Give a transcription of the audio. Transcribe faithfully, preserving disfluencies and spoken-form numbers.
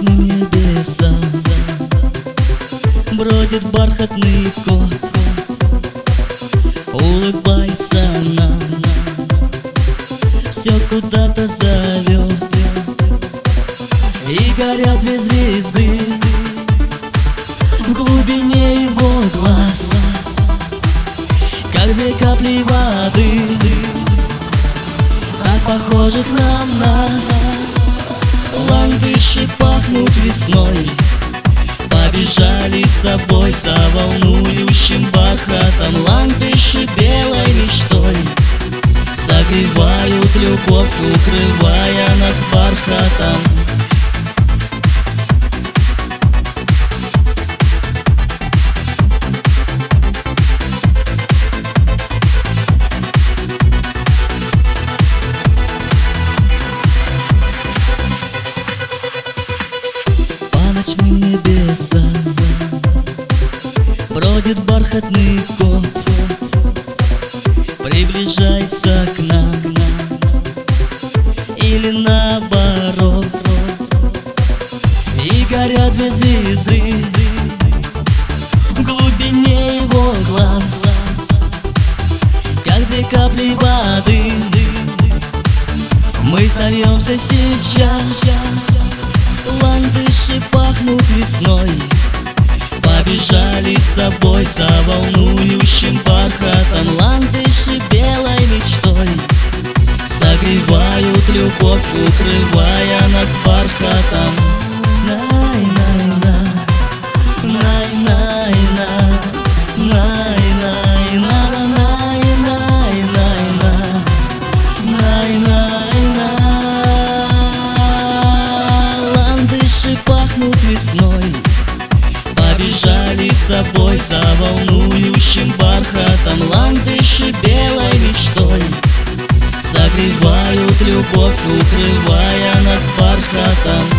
ночным небесам бродит бархатный кот, улыбается нам, все куда-то зовет. И горят две звезды в глубине его глаз, как две капли воды, так похожих на нас. Ландыши пахнут весной, побежали с тобой за волнующим бархатом. Ландыши белой мечтой согревают любовь, укрывая нас бархатом. Ночным небесам бродит бархатный кот, приближается к нам или наоборот. И горят две звезды в глубине его глаз, как две капли воды. Мы сольемся сейчас. Ландыши пахнут весной, побежали с тобой за волнующим бархатом. Ландыши белой мечтой согревают любовь, укрывая нас бархатом. Най-най-на, най-най-на, най-най-на, най-най-най-на, най-най-на. Пахнут весной, побежали с тобой за волнующим бархатом. Ландыши белой мечтой согревают любовь, укрывая нас бархатом.